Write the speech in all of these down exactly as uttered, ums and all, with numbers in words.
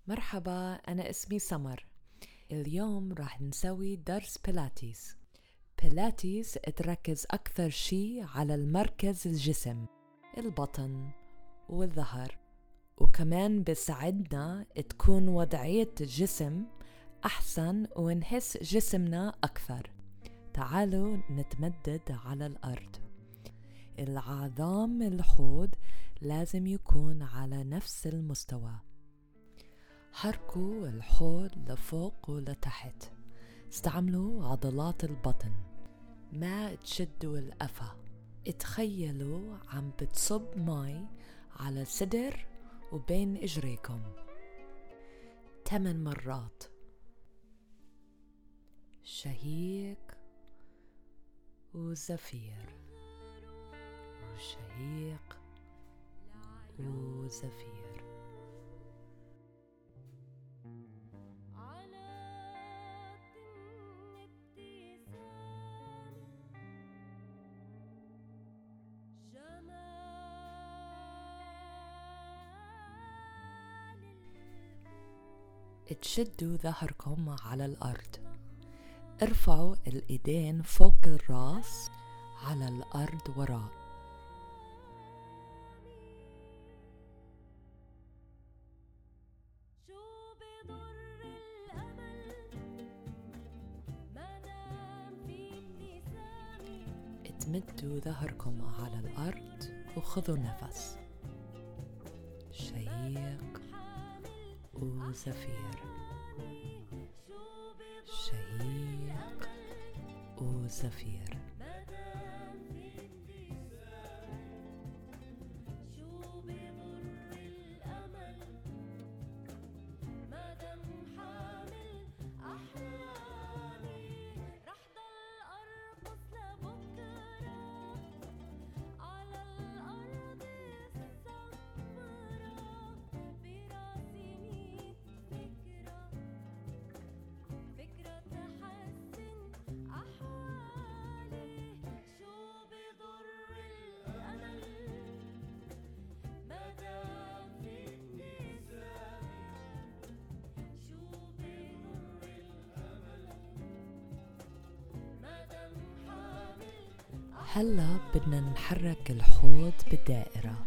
مرحبا، أنا اسمي سمر. اليوم راح نسوي درس بيلاتيس. بيلاتيس تركز أكثر شي على المركز الجسم، البطن والظهر، وكمان بساعدنا تكون وضعية الجسم أحسن ونحس جسمنا أكثر. تعالوا نتمدد على الأرض. العظام الحوض لازم يكون على نفس المستوى. حركوا الحوض لفوق ولتحت. استعملوا عضلات البطن، ما تشدوا القفا. اتخيلوا عم بتصب ماي على الصدر وبين اجريكم ثمان مرات. شهيق وزفير، وشهيق وزفير. تشدوا ظهركم على الأرض. ارفعوا الإيدين فوق الرأس على الأرض وراء. تمدوا ظهركم على الأرض وخذوا نفس. شهيق وزفير، شهيق وزفير. هلا بدنا نحرك الحوض بالدائرة.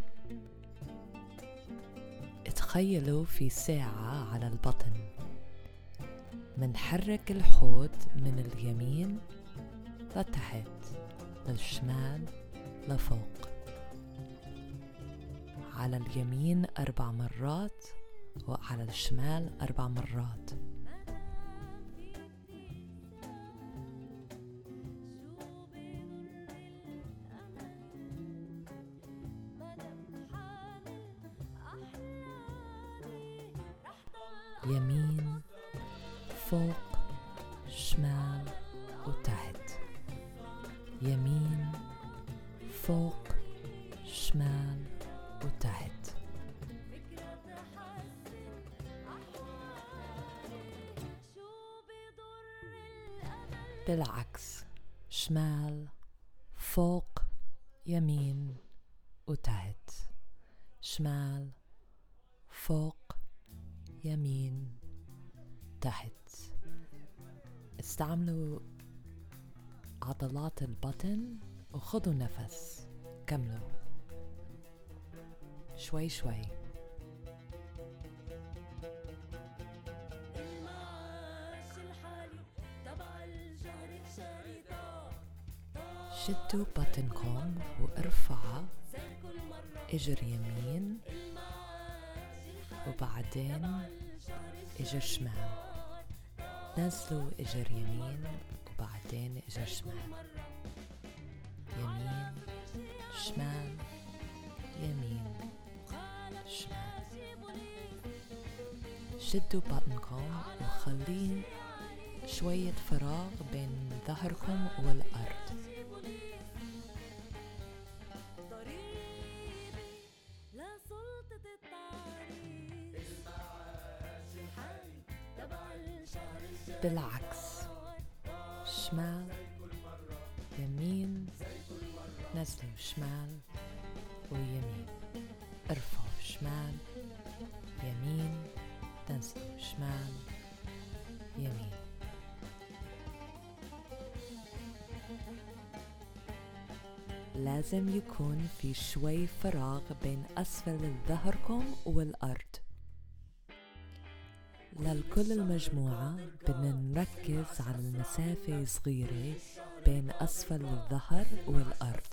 تخيلوا في ساعة على البطن. منحرك الحوض من اليمين لتحت، للشمال لفوق. على اليمين أربع مرات وعلى الشمال أربع مرات. يمين فوق شمال وتحت، يمين فوق شمال وتحت. بالعكس، شمال فوق يمين وتحت، شمال فوق يمين تحت. استعملوا عضلات البطن وخذوا نفس. كملوا شوي شوي. شدوا بطنكم وارفعوا اجر يمين وبعدين اجر شمال. نزلوا اجر يمين وبعدين اجر شمال. يمين شمال يمين شمال. شدوا بطنكم وخلين شوية فراغ بين ظهركم والأرض. بالعكس، شمال يمين، نزلوا شمال ويمين. ارفعوا شمال يمين، نزلوا لازم يكون في شوي فراغ بين أسفل ظهركم والأرض. للكل المجموعة بدنا نركز على المسافة صغيرة بين أسفل الظهر والأرض.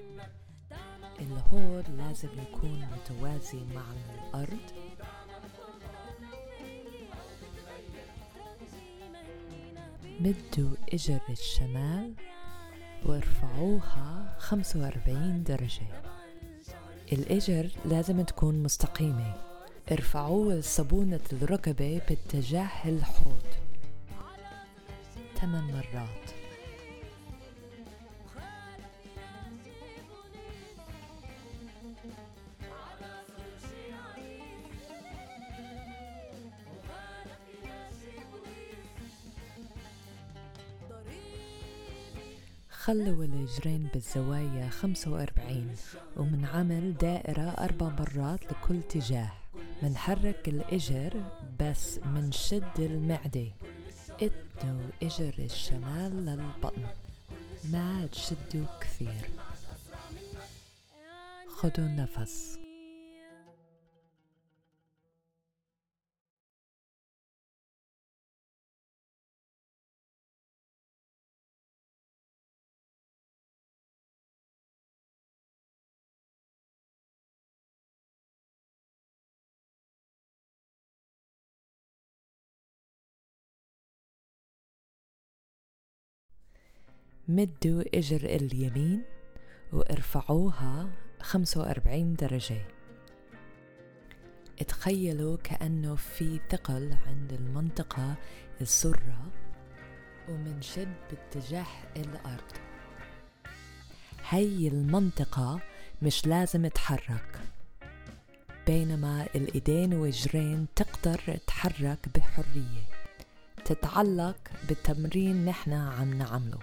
الهود لازم يكون متوازي مع الأرض. مدوا إجر الشمال وارفعوها خمسة وأربعين درجة. الإجر لازم تكون مستقيمة. ارفعوا صابونة الركبة باتجاه الحوض ثمان مرات. خلوا الإجرين بالزوايا خمسة وأربعين ومنعمل دائرة أربع مرات لكل اتجاه. منحرك الإجر بس منشد المعدة. اتنوا إجر الشمال للبطن، ما تشدوا كثير. خدوا نفس. مدوا إجر اليمين وارفعوها خمسة وأربعين درجة. اتخيلوا كأنه في ثقل عند المنطقة السرة ومنشد باتجاه الأرض. هاي المنطقة مش لازم تحرك، بينما الإيدين والرجلين تقدر تحرك بحرية. تتعلق بالتمرين نحنا عم نعمله.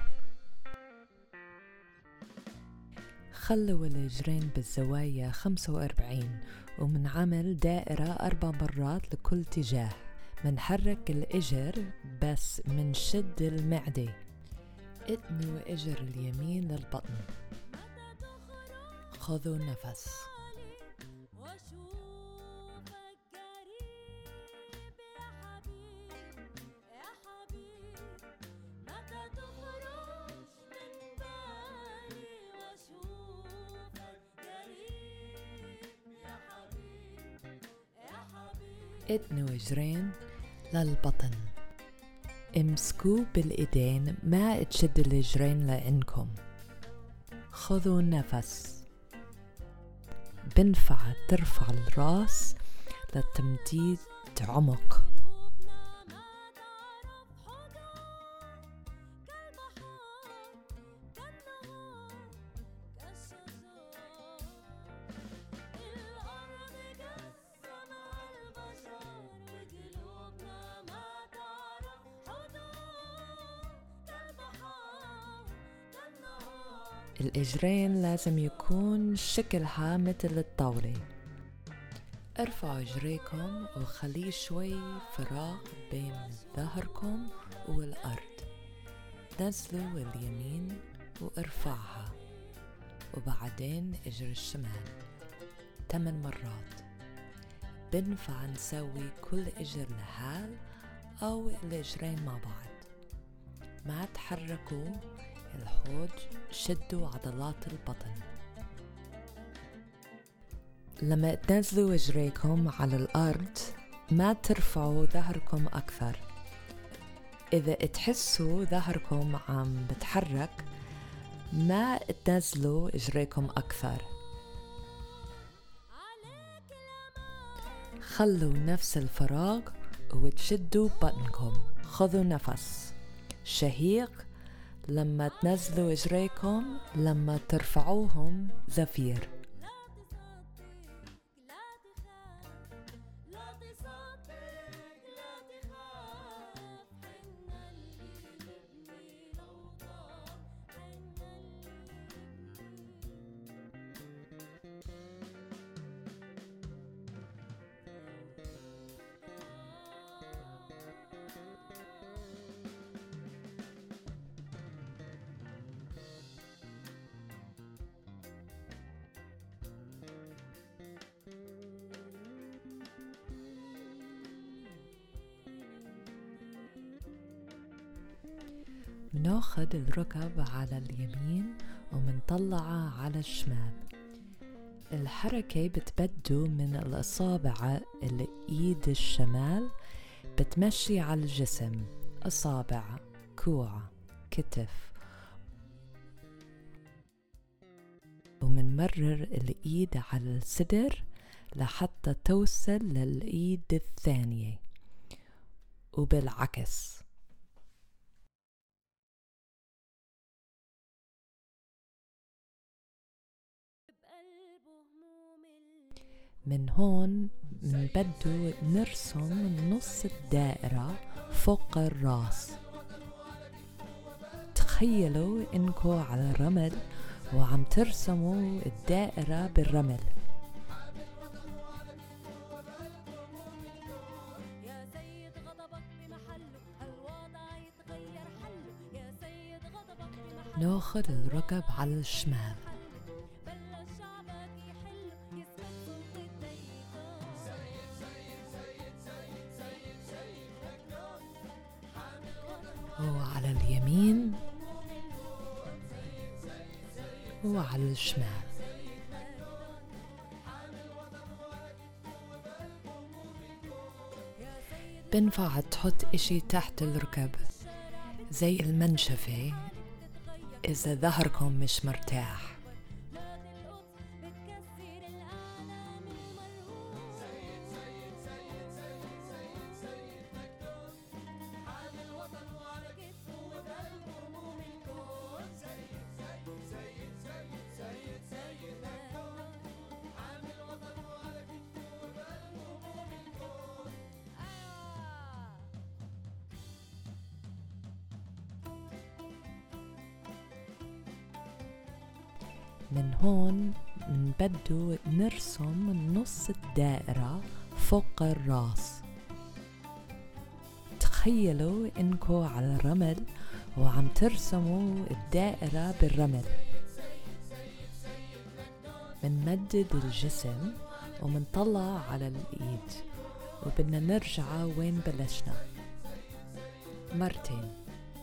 خلوا الإجرين بالزوايا خمسة وأربعين ومنعمل دائرة أربع مرات لكل اتجاه. منحرك الإجر بس منشد المعدة. اتنوا إجر اليمين للبطن. خذوا نفس. اتنوا إجرين للبطن. امسكوا بالإيدين، ما تشد الإجرين لعندكم. خذوا نفس. بنفع ترفع الراس للتمديد عمق. الإجرين لازم يكون شكلها مثل الطاولة. ارفعوا إجريكم وخلي شوي فراغ بين ظهركم والأرض. نزلوا اليمين وارفعها، وبعدين إجر الشمال ثمان مرات. بنفع نسوي كل إجر لحال أو الإجرين مع بعض. ما تحركوا الحوض، شدوا عضلات البطن. لما تنزلوا إجريكم على الأرض ما ترفعوا ظهركم أكثر. إذا تحسوا ظهركم عم بتحرك ما تنزلوا إجريكم أكثر. خلوا نفس الفراغ وتشدوا بطنكم. خذوا نفس. شهيق لما تنزلوا إجريكم، لما ترفعوهم زفير. مناخد الركب على اليمين ومنطلعها على الشمال. الحركة بتبدو من الأصابع الإيد الشمال، بتمشي على الجسم، أصابع، كوع، كتف، ومنمرر الإيد على الصدر لحتى توصل للإيد الثانية، وبالعكس. من هون منبدو نرسم نص الدائرة فوق الراس. تخيلوا إنكو على الرمل وعم ترسموا الدائرة بالرمل. ناخد الركب على الشمال. وعلى اليمين وعلى الشمال. بنفع تحط اشي تحت الركب زي المنشفة إذا ظهركم مش مرتاح. من هون منبدو نرسم نص الدائرة فوق الراس. تخيلوا إنكو على الرمل وعم ترسموا الدائرة بالرمل. منمدد الجسم ومنطلع على الإيد، وبدنا نرجع وين بلشنا مرتين.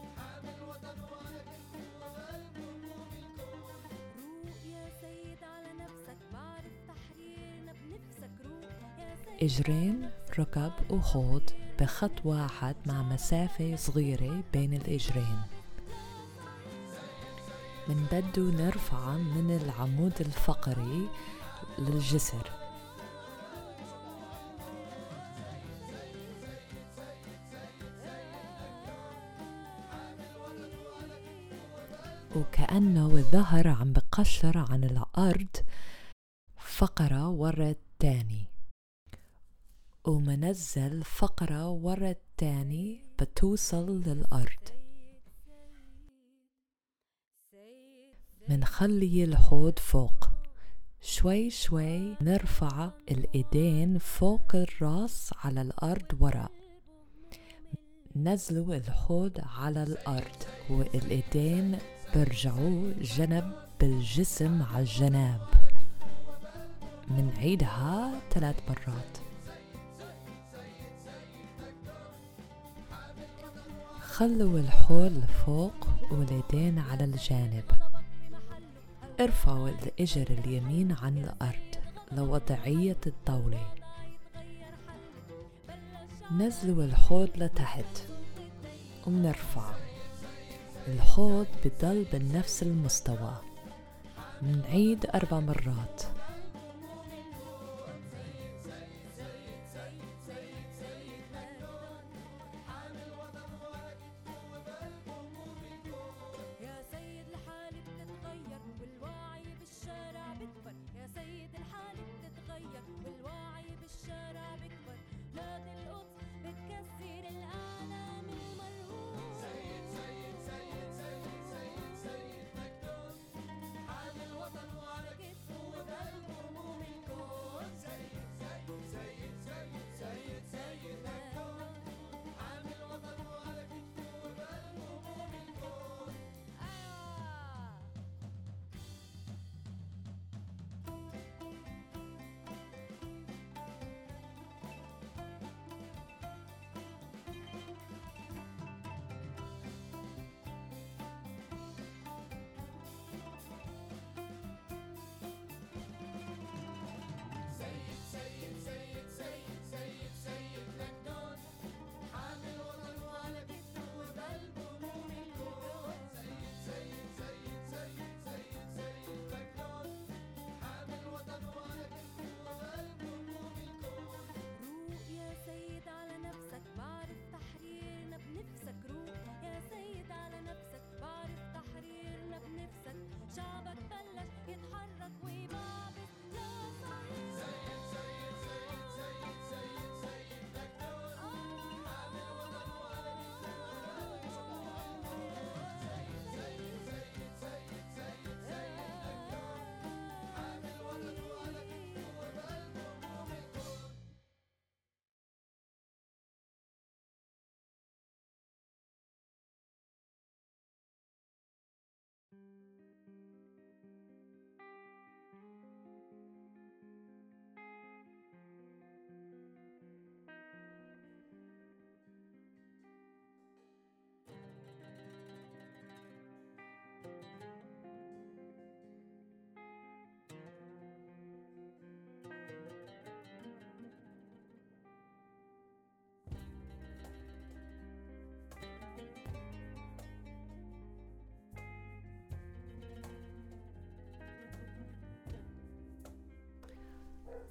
إجرين، ركب وحوض بخط واحد مع مسافة صغيرة بين الإجرين. منبدو نرفع من العمود الفقري للجسر. وكأنه الظهر عم بقشر عن الأرض فقرة ورا التاني، ومنزل فقرة ورا التاني بتوصل للأرض. منخلي الحوض فوق شوي شوي، نرفع الإيدين فوق الراس على الأرض ورا. نزلوا الحوض على الأرض والإيدين برجعوا جنب بالجسم على الجناب. منعيدها ثلاث مرات. خلوا الحوض فوق واليدين على الجانب. ارفعوا الإجر اليمين عن الأرض لوضعية الطاولة. نزلوا الحوض لتحت ومنرفع. الحوض بضل بنفس المستوى. منعيد أربع مرات.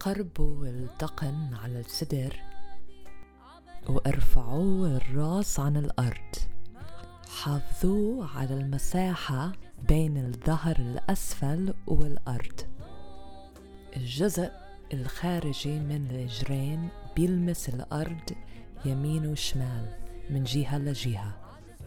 قربوا الدقن على الصدر وارفعوا الراس عن الأرض. حافظوا على المساحة بين الظهر الأسفل والأرض. الجزء الخارجي من الرجلين بيلمس الأرض يمين وشمال من جهة لجهة.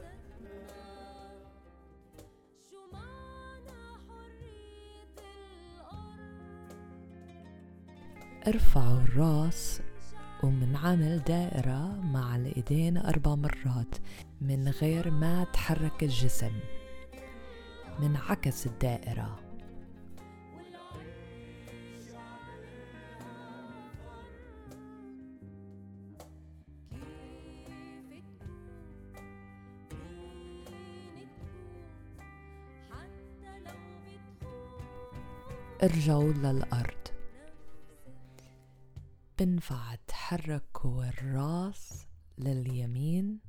ارفعوا الراس ومنعمل دائرة مع الإيدين أربع مرات من غير ما تحرك الجسم. منعكس الدائرة. ارجعوا للأرض. بنفع تحركوا الراس لليمين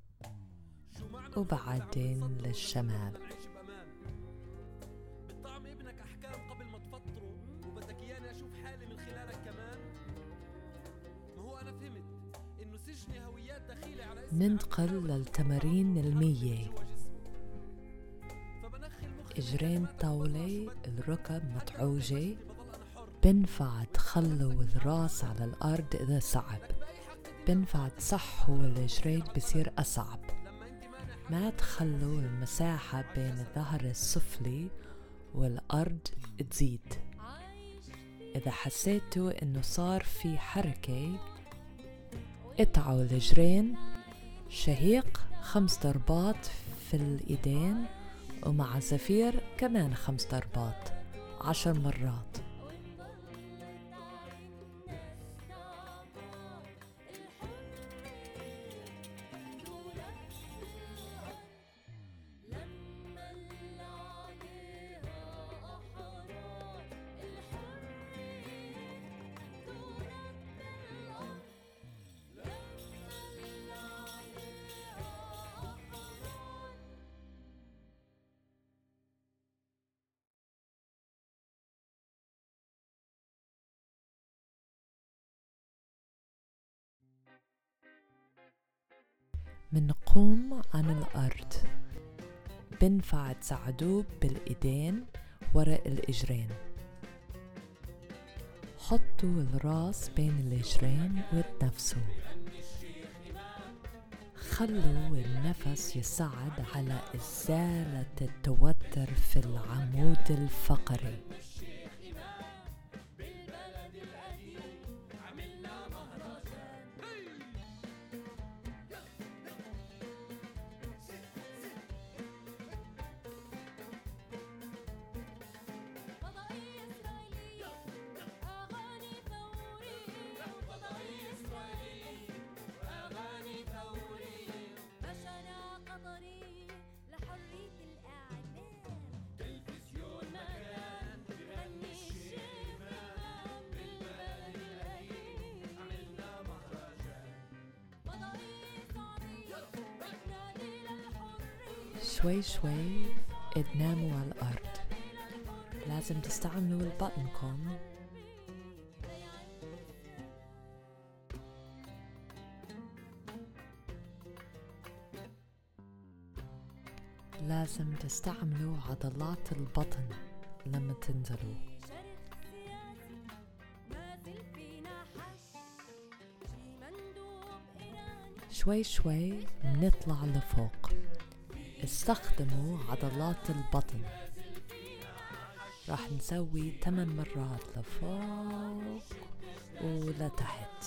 وبعدين للشمال. بالطعم ابنك احكام قبل ما تفطره وبدك اياني اشوف حالي من خلالك كمان. ما هو انا فهمت انه سجن هويات دخيله على اسم. ننتقل للتمارين المية. اجرين طاولة، الركب مطعوجة. بنفع تخلوا الراس على الأرض إذا صعب. بنفع تصحوا الإجرين بصير أصعب. ما تخلوا المساحة بين الظهر السفلي والأرض تزيد. إذا حسيتوا إنه صار في حركة قطعوا الإجرين. شهيق خمس ضربات في الإيدين ومع زفير كمان خمس ضربات عشر مرات. منقوم عن الأرض. بنفع تساعدوه بالإيدين وراء الإجرين. حطوا الراس بين الإجرين وتنفسوا. خلوا النفس يساعد على إزالة التوتر في العمود الفقري. شوي شوي تناموا على الأرض. لازم تستعملوا بطنكم. لازم تستعملوا عضلات البطن لما تنزلوا. شوي شوي نطلع لفوق. استخدموا عضلات البطن. راح نسوي ثمان مرات لفوق ولتحت.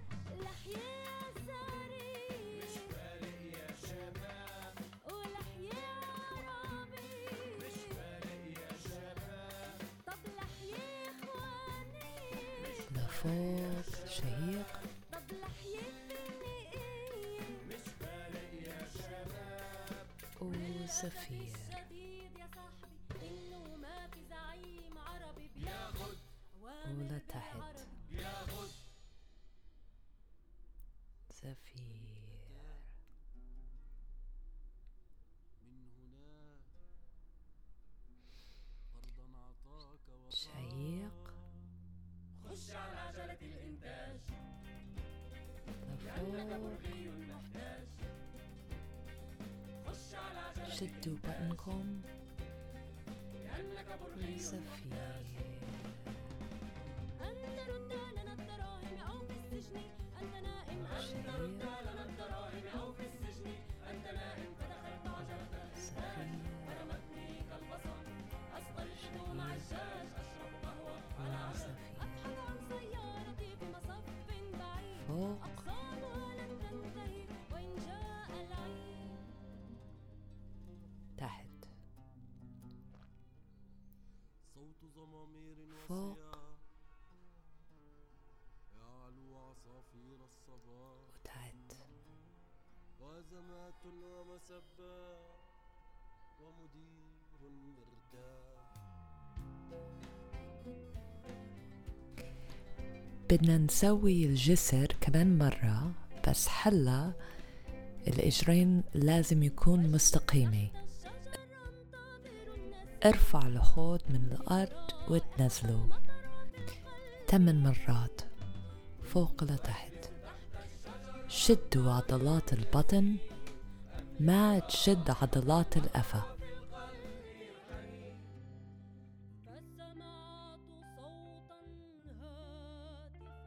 لفوق شهيق وزفير. ولتحت زفير. شهيق شدوا بطنكم وزفير. أنت رد لنا الدراهم أو في السجن، أنت نائم أنت رد لنا الدراهم أو في السجن، أنت نائم فدخلت عجلة فرمتني كالبصر، أصطيت مع الشاش أشرب قهوة على عشر، أبحث عن سيارتي في مصف بعيد، فوق أقسامها لن تنتهي وإن جاء العيد. تحت صوت ضمامير فوق وصياح يعلو عصافير الصباح، وتحت وأزمات ومسبات ومدير مرتاح. بدنا نسوي الجسر كمان مرة، بس حلا الإجرين لازم يكون مستقيمة. ارفع الحوض من الأرض وتنزلوا ثمان مرات فوق لتحت. شدوا عضلات البطن، ما تشد عضلات القفا. فسمعت صوتا هاتفا،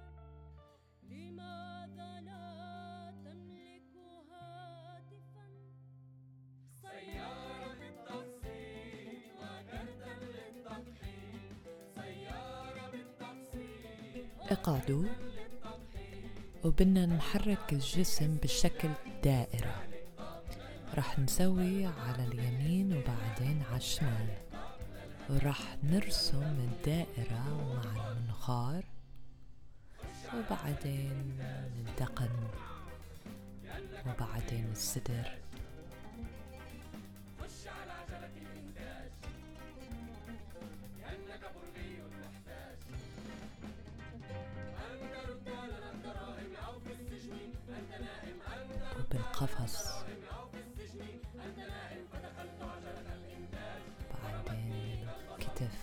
لماذا لا تملك هاتفا؟ سيارة بالتقسيط وكرتا للتقحيط، سيارة بالتقسيط. اقعدوا وبدنا نحرك الجسم بشكل دائرة. رح نسوي على اليمين وبعدين على الشمال، ورح نرسم الدائرة مع المنخار وبعدين الدقن وبعدين الصدر. وبالقفص بعدين الكتف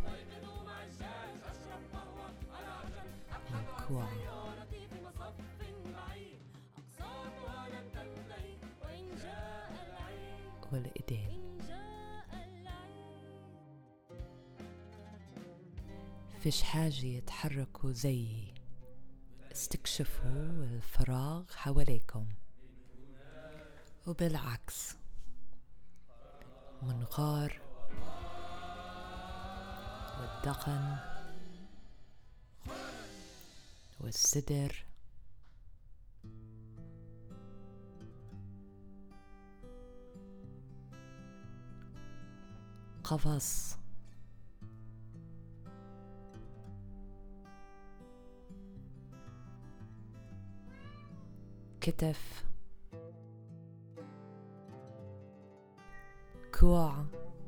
والكوع والإيدين. فيش حاجة يتحركوا زيي، استكشفوا الفراغ حواليكم. وبالعكس منغار والدقن والصدر قفص كتف كوع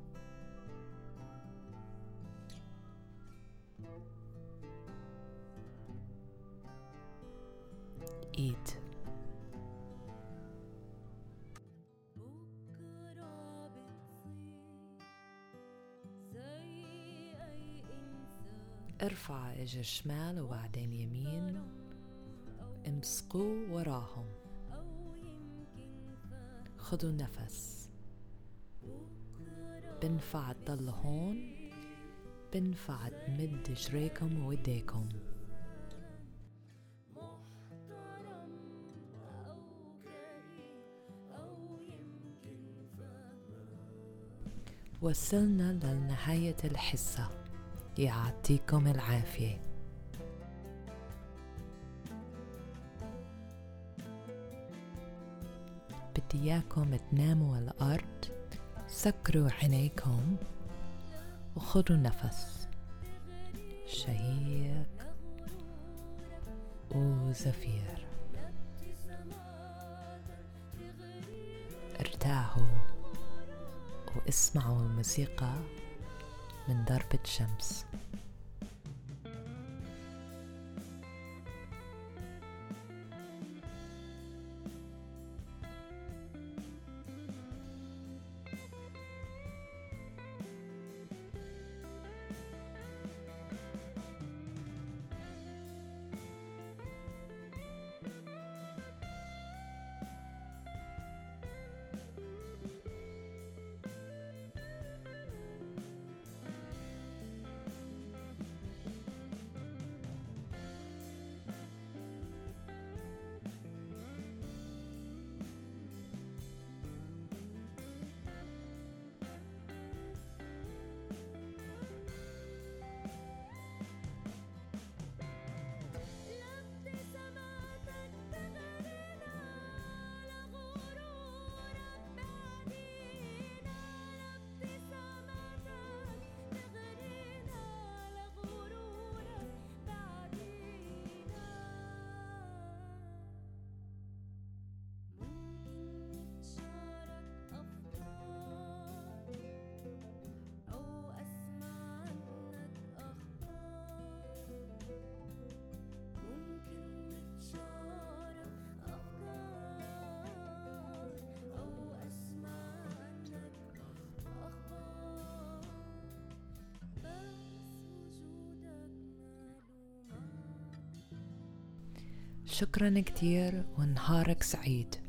ايد. بكرة بتصير زي أي إنسان، ارفع اجر شمال وبعدين يمين، امسكوا وراهم، أو يمكن فات. خدوا نفس. بنفع تضل هون، بنفع تمد جريكم ويديكم. محترم أو كريم أو يمكن فات. وصلنا لنهاية الحصة، يعطيكم العافية. بدي إياكم تناموا على الأرض، سكروا عينيكم وخذوا نفس شهيق وزفير. ارتاحوا واسمعوا الموسيقى من ضربة شمس. شكرا كتير ونهارك سعيد.